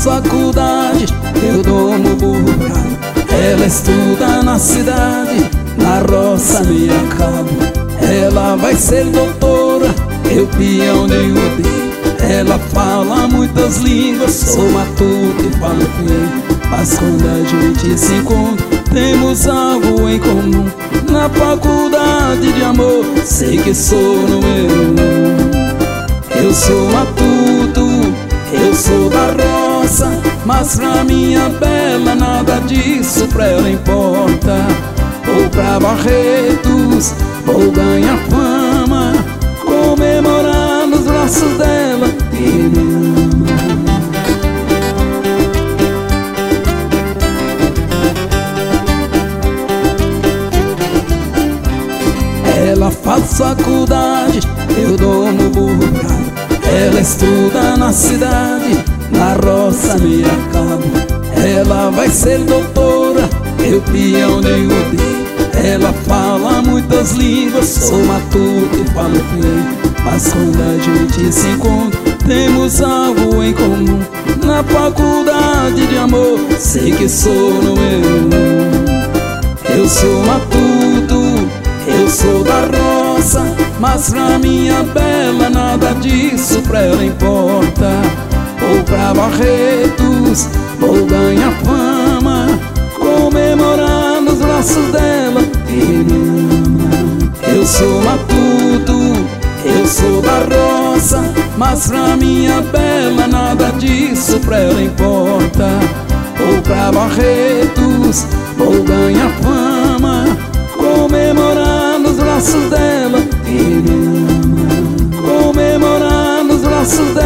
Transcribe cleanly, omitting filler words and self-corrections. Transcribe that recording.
faculdade, eu domo burro bravo. Ela estuda na cidade, na roça me acabo. Ela vai ser doutora, eu peão de UD. Ela fala muitas línguas, sou matuto e falo bem. Mas quando a gente se encontra, temos algo em comum. Na faculdade de amor, sei que sou número 1. Eu sou matuto, eu sou da roça, mas pra minha bela nada disso pra ela importa. Vou pra Barretos, vou ganhar fama, comemorar nos braços dela que me ama. Ela faz faculdade, eu domo burro bravo. Ela estuda na cidade, na roça me acabo. Ela vai ser doutora, eu peão de UD. Ela fala muitas línguas, sou matuto e falo bem. Mas quando a gente se encontra, temos algo em comum. Na faculdade de amor, sei que sou número 1. Eu sou matuto, eu sou da roça, mas pra minha bela nada disso pra ela importa. Vou pra Barretos, vou ganhar fama, comemorar nos braços dela que me ama. Eu sou matuto, eu sou da roça, mas pra minha bela nada disso pra ela importa. Vou pra Barretos, vou ganhar fama, comemorar nos braços dela que me ama. Comemorar nos braços dela.